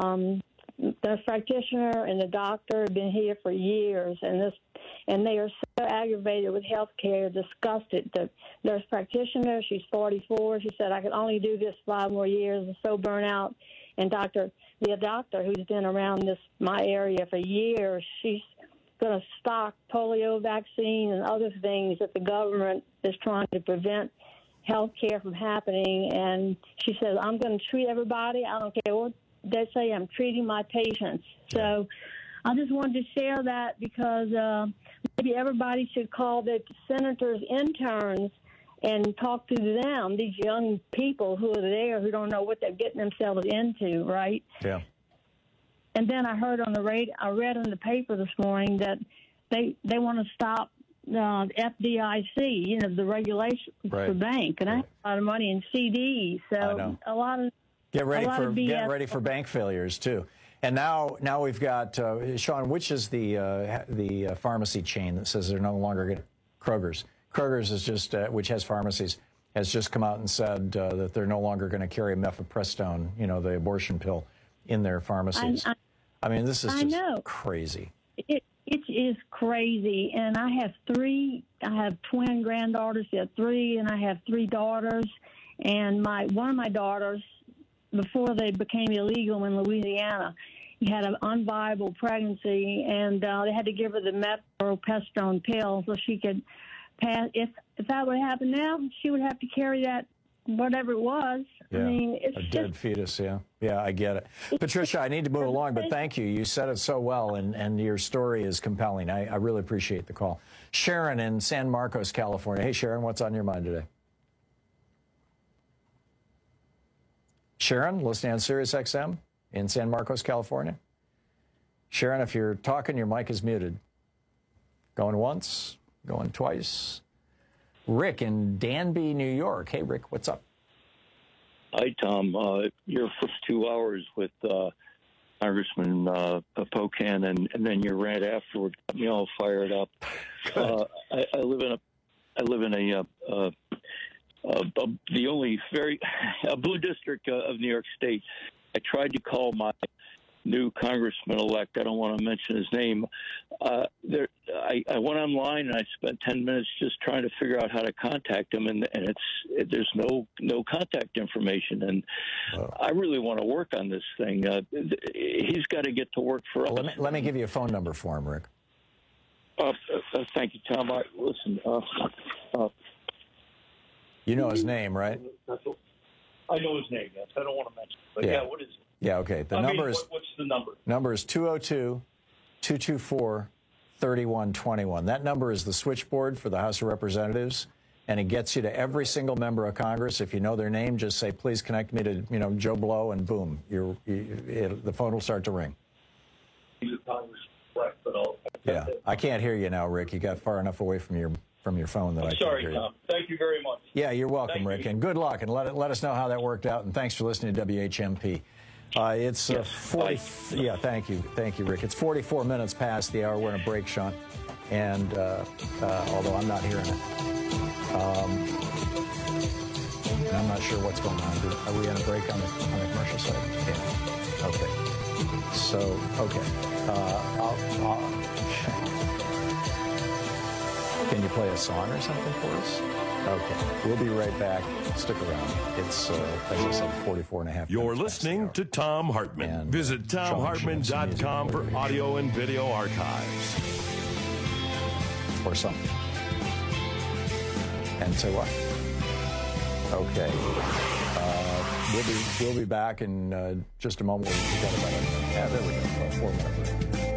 the practitioner and the doctor have been here for years, and they are so aggravated with health care, disgusted. The nurse practitioner, she's 44. She said, I can only do this 5 more years. I'm so burnt out. And the doctor who's been around my area for years, she's going to stock polio vaccine and other things that the government is trying to prevent health care from happening. And she says, I'm going to treat everybody. I don't care what they say. I'm treating my patients. So I just wanted to share that because maybe everybody should call the senators' interns and talk to them, these young people who are there who don't know what they're getting themselves into, right? Yeah. And then I heard on the radio, I read in the paper this morning that they want to stop FDIC, the regulation for bank, and I have a lot of money in CDs. So a lot of get ready for bank failures too. And now we've got Sean. Which is the pharmacy chain that says they're no longer going to Kroger's? Kroger's is just which has pharmacies has just come out and said that they're no longer going to carry mifepristone, the abortion pill, in their pharmacies. I mean, this is just crazy. It is crazy, and I have twin granddaughters. You have 3, and I have 3 daughters. And one of my daughters, before they became illegal in Louisiana, had an unviable pregnancy, and they had to give her the mifepristone pill so she could pass. If that would happen now, she would have to carry that, whatever it was. Yeah. I mean, it's a dead fetus. Yeah, I get it. Patricia, I need to move along, but thank you. You said it so well, and your story is compelling. I really appreciate the call. Sharon in San Marcos, California. Hey, Sharon, what's on your mind today? Sharon, listening on Sirius XM in San Marcos, California. Sharon, if you're talking, your mic is muted. Going once, going twice. Rick in Danby, New York. Hey, Rick, what's up? Hi, Tom. Your first 2 hours with Congressman Pocan, and then your rant afterward got me all fired up. I live in the only a blue district of New York State. I tried to call my new congressman-elect. I don't want to mention his name. I went online and I spent 10 minutes just trying to figure out how to contact him, and there's no contact information. And I really want to work on this thing. He's got to get to work for us. Let me give you a phone number for him, Rick. Thank you, Tom. Listen, you know his name, right? I know his name, yes. I don't want to mention it. But Yeah. what is it? Yeah, okay. The number is what's the number? Number is 202-224-3121. That number is the switchboard for the House of Representatives, and it gets you to every single member of Congress. If you know their name, just say, please connect me to, Joe Blow, and boom, the phone will start to ring. Yeah, I can't hear you now, Rick. You got far enough away from your phone that I can't Sorry, hear Tom. Thank you very much. Yeah, you're welcome, Rick, and good luck, and let us know how that worked out, and thanks for listening to WHMP. It's 40. Yeah, thank you, Rick. It's 44 minutes past the hour. We're in a break, Sean, and although I'm not hearing it, and I'm not sure what's going on. Are we in a break on the commercial side? Yeah. Okay. So, okay. Can you play a song or something for us? Okay. We'll be right back. Stick around. It's, as I said, 44 and a half. You're listening to Tom Hartman. And, visit TomHartman.com for audio and video archives. Or something. And say what? Okay. We'll be back in just a moment. We've got about there we go. About 4 minutes.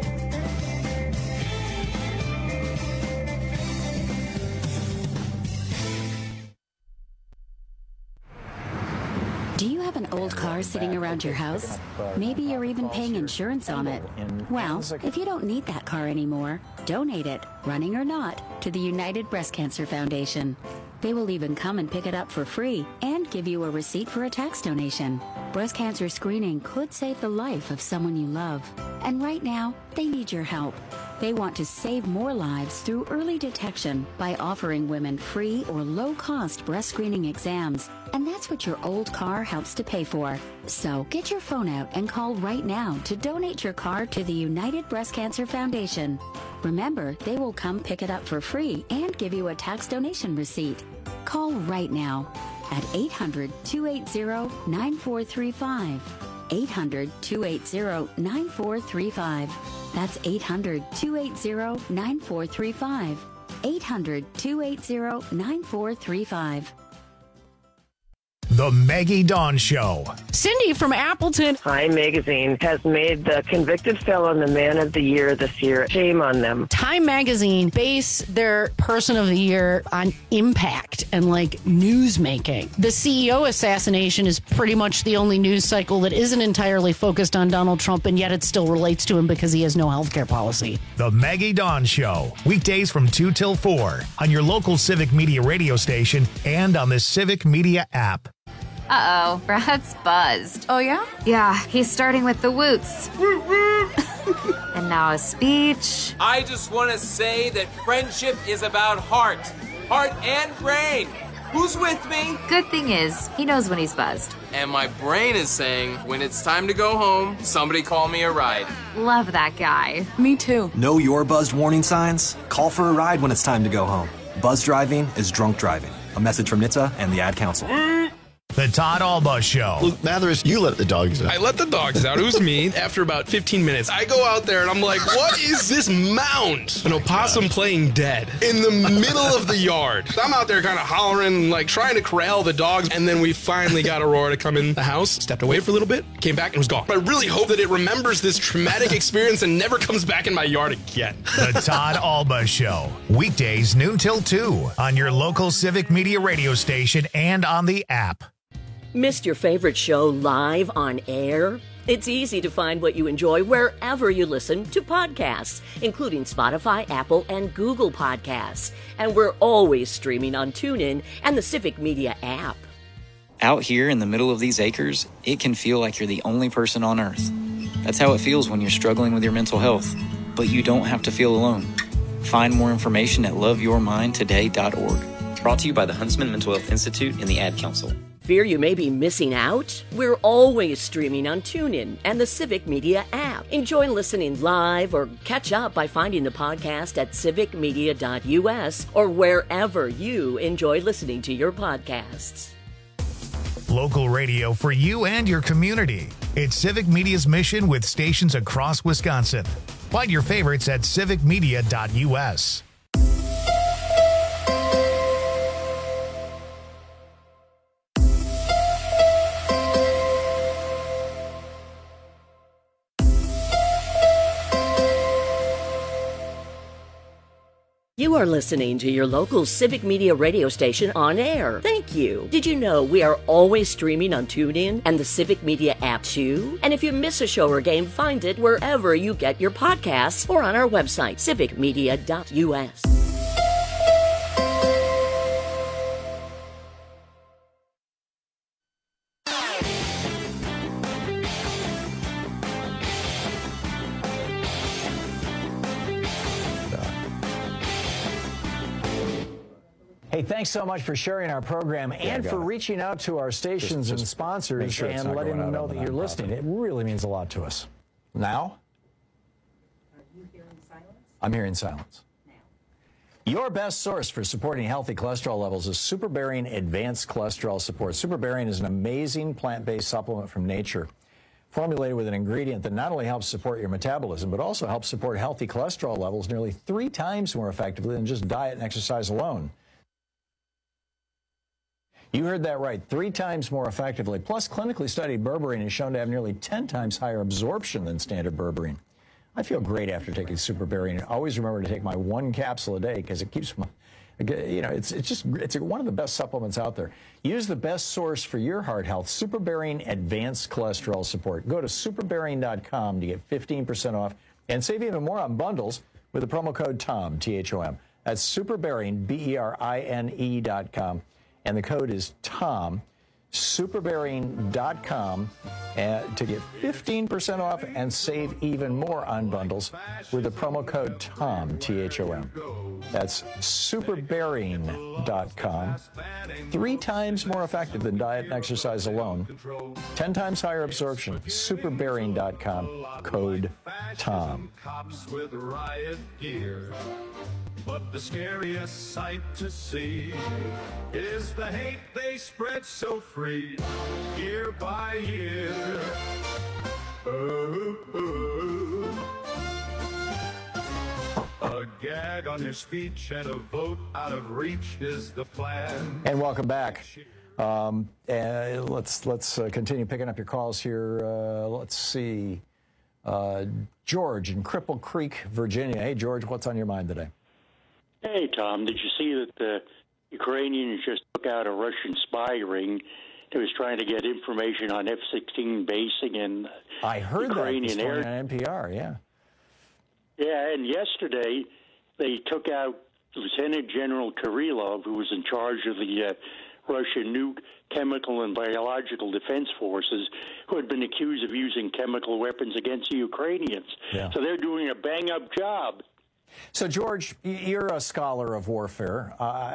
Do you have an old car sitting around your house? Maybe you're even paying insurance on it. Well, if you don't need that car anymore, donate it, running or not, to the United Breast Cancer Foundation. They will even come and pick it up for free and give you a receipt for a tax donation. Breast cancer screening could save the life of someone you love. And right now, they need your help. They want to save more lives through early detection by offering women free or low-cost breast screening exams. And that's what your old car helps to pay for. So get your phone out and call right now to donate your car to the United Breast Cancer Foundation. Remember, they will come pick it up for free and give you a tax donation receipt. Call right now at 800-280-9435. 800-280-9435. That's 800-280-9435. 800-280-9435. The Maggie Dawn Show. Cindy from Appleton. Time Magazine has made the convicted felon the Man of the Year this year. Shame on them. Time Magazine base their Person of the Year on impact and news making. The CEO assassination is pretty much the only news cycle that isn't entirely focused on Donald Trump, and yet it still relates to him because he has no health care policy. The Maggie Dawn Show. Weekdays from 2 till 4 on your local Civic Media radio station and on the Civic Media app. Uh-oh, Brad's buzzed. Oh, yeah? Yeah, he's starting with the woots. And now a speech. I just want to say that friendship is about heart and brain. Who's with me? Good thing is, he knows when he's buzzed. And my brain is saying, when it's time to go home, somebody call me a ride. Love that guy. Me too. Know your buzzed warning signs? Call for a ride when it's time to go home. Buzz driving is drunk driving. A message from NHTSA and the Ad Council. The Todd Alba Show. Luke Mathers, you let the dogs out. I let the dogs out. It was me. After about 15 minutes, I go out there and I'm like, what is this mound? An opossum playing dead in the middle of the yard. I'm out there kind of hollering, trying to corral the dogs. And then we finally got Aurora to come in the house, stepped away for a little bit, came back and was gone. But I really hope that it remembers this traumatic experience and never comes back in my yard again. The Todd Alba Show. Weekdays noon till 2 on your local Civic Media radio station and on the app. Missed your favorite show live on air? It's easy to find what you enjoy wherever you listen to podcasts, including Spotify, Apple, and Google Podcasts. And we're always streaming on TuneIn and the Civic Media app. Out here in the middle of these acres, it can feel like you're the only person on Earth. That's how it feels when you're struggling with your mental health. But you don't have to feel alone. Find more information at loveyourmindtoday.org. Brought to you by the Huntsman Mental Health Institute and the Ad Council. Fear you may be missing out? We're always streaming on TuneIn and the Civic Media app. Enjoy listening live or catch up by finding the podcast at civicmedia.us or wherever you enjoy listening to your podcasts. Local radio for you and your community. It's Civic Media's mission with stations across Wisconsin. Find your favorites at civicmedia.us. You are listening to your local Civic Media radio station on air. Thank you. Did you know we are always streaming on TuneIn and the Civic Media app too? And if you miss a show or game, find it wherever you get your podcasts or on our website, civicmedia.us. Hey, thanks so much for sharing our program and for reaching out to our stations and sponsors and letting them know that you're listening. It really means a lot to us. Now? Are you hearing silence? I'm hearing silence. Now. Your best source for supporting healthy cholesterol levels is Superbearing Advanced Cholesterol Support. Superbearing is an amazing plant-based supplement from nature, formulated with an ingredient that not only helps support your metabolism, but also helps support healthy cholesterol levels nearly 3 times more effectively than just diet and exercise alone. You heard that right, 3 times more effectively. Plus, clinically studied berberine is shown to have nearly 10 times higher absorption than standard berberine. I feel great after taking Superbearing. I always remember to take my 1 capsule a day because it keeps my, you know, it's one of the best supplements out there. Use the best source for your heart health, Superbearing Advanced Cholesterol Support. Go to superbearing.com to get 15% off and save even more on bundles with the promo code TOM, T-H-O-M. That's Superbearing, BERINE.com. And the code is TOM, superbearing.com, to get 15% off and save even more on bundles with the promo code TOM, T-H-O-M. That's superbearing.com. 3 times more effective than diet and exercise alone. 10 times higher absorption. Superbearing.com, code TOM. But the scariest sight to see is the hate they spread so free, year by year. A gag on their speech and a vote out of reach is the plan. And welcome back. Let's continue picking up your calls here. Let's see. George in Cripple Creek, Virginia. Hey, George, what's on your mind today? Hey, Tom, did you see that the Ukrainians just took out a Russian spy ring that was trying to get information on F-16 basing in I heard Ukrainian that this air? morning on NPR, yeah. Yeah, and yesterday they took out Lieutenant General Kirillov, who was in charge of the Russian nuke, chemical, and biological defense forces, who had been accused of using chemical weapons against the Ukrainians. Yeah. So they're doing a bang-up job. So, George, you're a scholar of warfare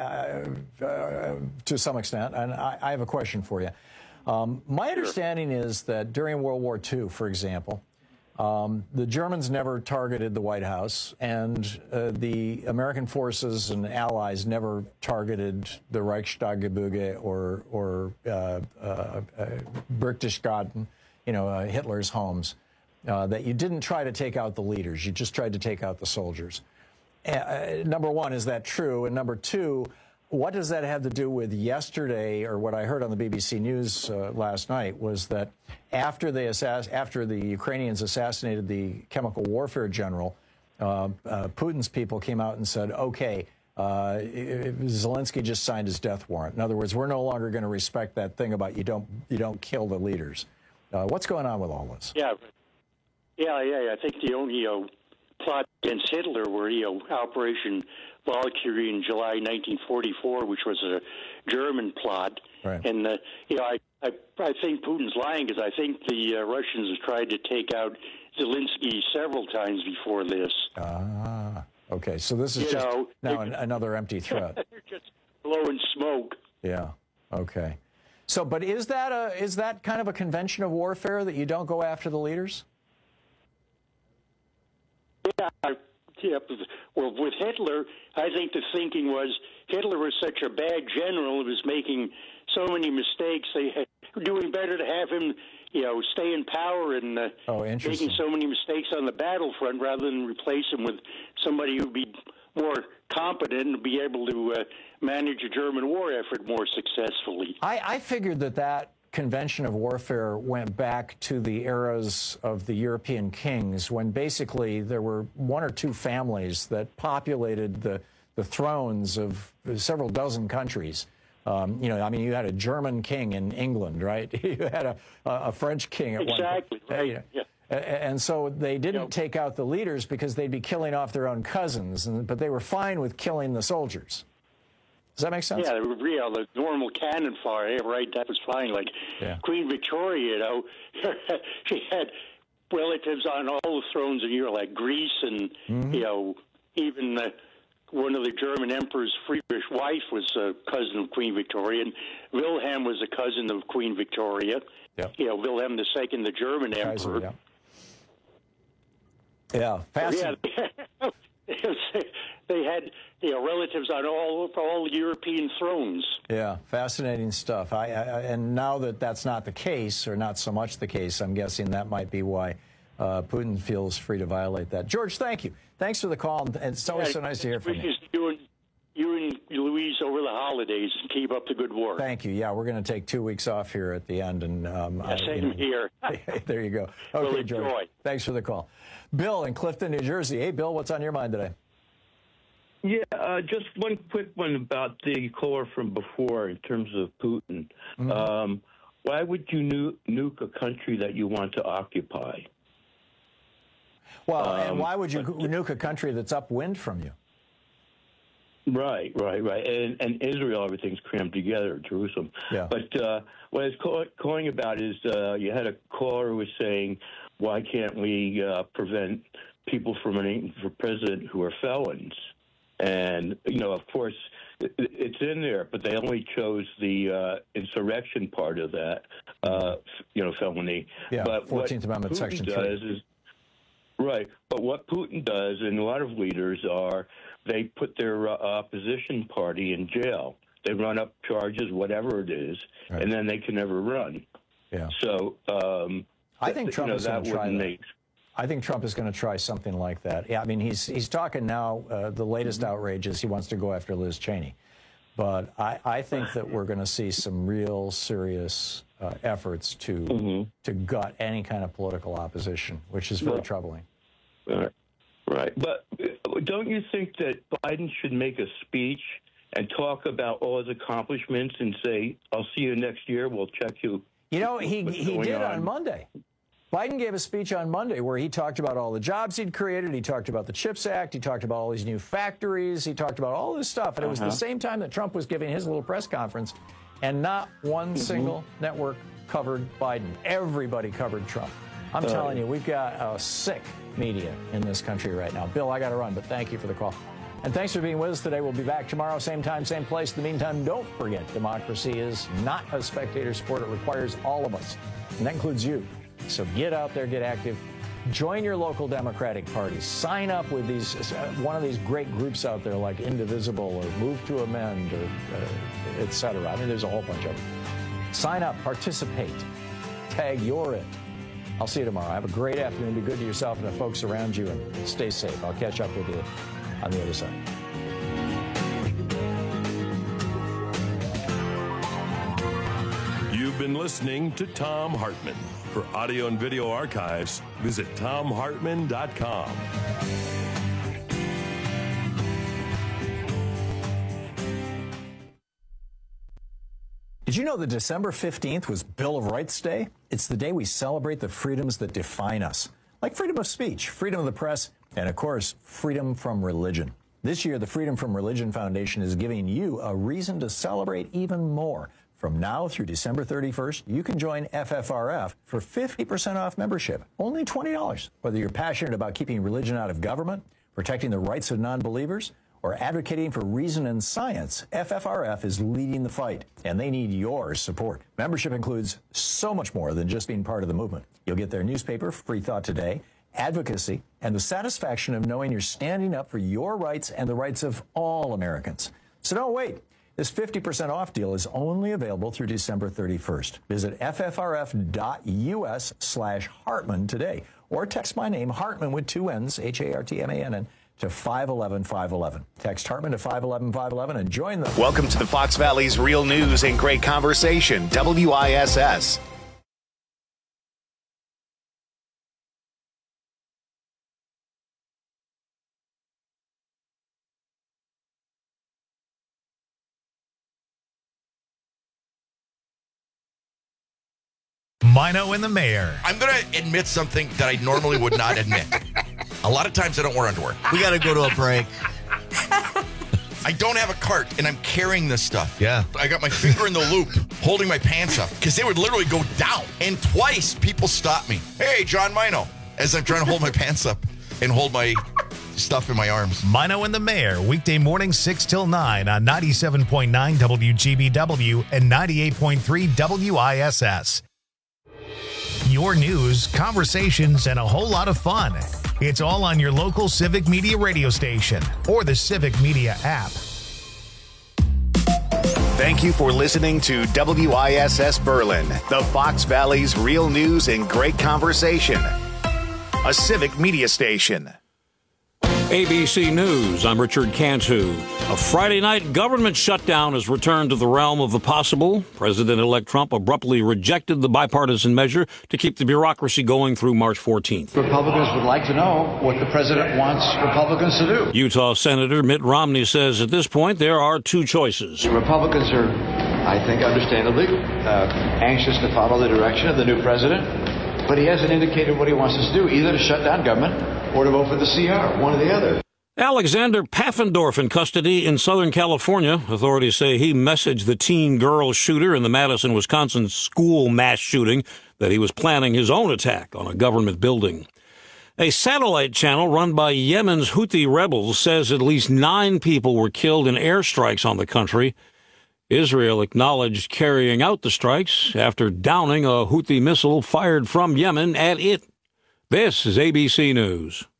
to some extent, and I have a question for you. My understanding is that during World War II, for example, the Germans never targeted the White House, and the American forces and allies never targeted the Reichstagsgebäude or Berchtesgaden, Hitler's homes. That you didn't try to take out the leaders. You just tried to take out the soldiers. Number one, is that true? And number two, what does that have to do with yesterday, or what I heard on the BBC News last night, was that after the Ukrainians assassinated the chemical warfare general, Putin's people came out and said, okay, Zelensky just signed his death warrant. In other words, we're no longer going to respect that thing about you don't kill the leaders. What's going on with all this? Yeah. I think the only plot against Hitler were Operation Valkyrie in July 1944, which was a German plot. Right. And I think Putin's lying, because I think the Russians have tried to take out Zelensky several times before this. Okay. So this is another empty threat. They're just blowing smoke. Yeah. Okay. So, but is that kind of a convention of warfare, that you don't go after the leaders? Yeah. Well, with Hitler, I think the thinking was Hitler was such a bad general, he was making so many mistakes, they were doing better to have him stay in power and making so many mistakes on the battlefront rather than replace him with somebody who'd be more competent and be able to manage a German war effort more successfully. I figured that convention of warfare went back to the eras of the European kings, when basically there were one or two families that populated the thrones of several dozen countries. You had a German king in England, right? You had a French king at one point. Exactly. Right. Yeah. And so they didn't take out the leaders because they'd be killing off their own cousins, but they were fine with killing the soldiers. Does that make sense? Yeah, the normal cannon fire, right? That was fine. Like Queen Victoria, she had relatives on all the thrones in Europe, like Greece, and even one of the German emperors, Friedrich's wife, was a cousin of Queen Victoria, and Wilhelm was a cousin of Queen Victoria. Wilhelm II, the German emperor. Kaiser, yeah, fascinating. They had relatives on all European thrones. Yeah, fascinating stuff. And now that that's not the case, or not so much the case, I'm guessing that might be why Putin feels free to violate that. George, thank you. Thanks for the call, and it's always so nice to hear from you. You and Louise over the holidays, and keep up the good work. Thank you. Yeah, we're going to take 2 weeks off here at the end. And same here. There you go. Okay, George. Thanks for the call. Bill in Clifton, New Jersey. Hey, Bill, what's on your mind today? Yeah, just one quick one about the caller from before in terms of Putin. Why would you nuke a country that you want to occupy? Well, and why would you nuke a country that's upwind from you? Right. And Israel, everything's crammed together, Jerusalem. Yeah. But what I was calling about is you had a caller who was saying, why can't we prevent people from running for president who are felons? And, of course, it's in there, but they only chose the insurrection part of that, felony. Yeah, but 14th Amendment, Section 3. Right. But what Putin does, and a lot of leaders are, they put their opposition party in jail. They run up charges, whatever it is, and then they can never run. Yeah. So I think Trump is going to try that. I think Trump is going to try something like that. Yeah, I mean, he's talking now, the latest outrage is he wants to go after Liz Cheney. But I think that we're going to see some real serious efforts to gut any kind of political opposition, which is very troubling. Right. But don't you think that Biden should make a speech and talk about all his accomplishments and say, I'll see you next year, we'll check you? He did on Monday. Biden gave a speech on Monday where he talked about all the jobs he'd created. He talked about the CHIPS Act. He talked about all these new factories. He talked about all this stuff. And it was the same time that Trump was giving his little press conference. And not one single network covered Biden. Everybody covered Trump. I'm telling you, we've got a sick media in this country right now. Bill, I got to run, but thank you for the call. And thanks for being with us today. We'll be back tomorrow, same time, same place. In the meantime, don't forget, democracy is not a spectator sport. It requires all of us, and that includes you. So get out there, get active. Join your local Democratic Party. Sign up with one of these great groups out there like Indivisible or Move to Amend or et cetera. I mean, there's a whole bunch of them. Sign up, participate, tag you're it. I'll see you tomorrow. Have a great afternoon. Be good to yourself and the folks around you, and stay safe. I'll catch up with you on the other side. You've been listening to Thom Hartmann. For audio and video archives, visit ThomHartmann.com. Did you know that December 15th was Bill of Rights Day? It's the day we celebrate the freedoms that define us, like freedom of speech, freedom of the press, and of course, freedom from religion. This year, the Freedom from Religion Foundation is giving you a reason to celebrate even more. From now through December 31st, you can join FFRF for 50% off membership, only $20. Whether you're passionate about keeping religion out of government, protecting the rights of non-believers, or advocating for reason and science, FFRF is leading the fight, and they need your support. Membership includes so much more than just being part of the movement. You'll get their newspaper, Free Thought Today, advocacy, and the satisfaction of knowing you're standing up for your rights and the rights of all Americans. So don't wait. This 50% off deal is only available through December 31st. Visit ffrf.us/Hartman today, or text my name, Hartman with 2 N's, Hartmann, to 511-511. Text Hartman to 511-511 and join the... Welcome to the Fox Valley's Real News and Great Conversation, WISS. Mino and the Mayor. I'm going to admit something that I normally would not admit. A lot of times I don't wear underwear. We got to go to a break. I don't have a cart, and I'm carrying this stuff. Yeah. I got my finger in the loop, holding my pants up, because they would literally go down. And twice, people stopped me. Hey, John Mino, as I'm trying to hold my pants up and hold my stuff in my arms. Mino and the Mayor, weekday morning 6 till 9 on 97.9 WGBW and 98.3 WISS. Your news, conversations, and a whole lot of fun. It's all on your local Civic Media radio station or the Civic Media app. Thank you for listening to WISS Berlin, the Fox Valley's Real News and Great Conversation, a Civic Media station. ABC News, I'm Richard Cantu. A Friday night government shutdown has returned to the realm of the possible. President-elect Trump abruptly rejected the bipartisan measure to keep the bureaucracy going through March 14th. Republicans would like to know what the president wants Republicans to do. Utah Senator Mitt Romney says at this point there are two choices. Republicans are, I think understandably, anxious to follow the direction of the new president, but he hasn't indicated what he wants us to do, either to shut down government or to vote for the CR, one or the other. Alexander Pfaffendorf in custody in Southern California. Authorities say he messaged the teen girl shooter in the Madison, Wisconsin school mass shooting that he was planning his own attack on a government building. A satellite channel run by Yemen's Houthi rebels says at least 9 people were killed in airstrikes on the country. Israel acknowledged carrying out the strikes after downing a Houthi missile fired from Yemen at it. This is ABC News.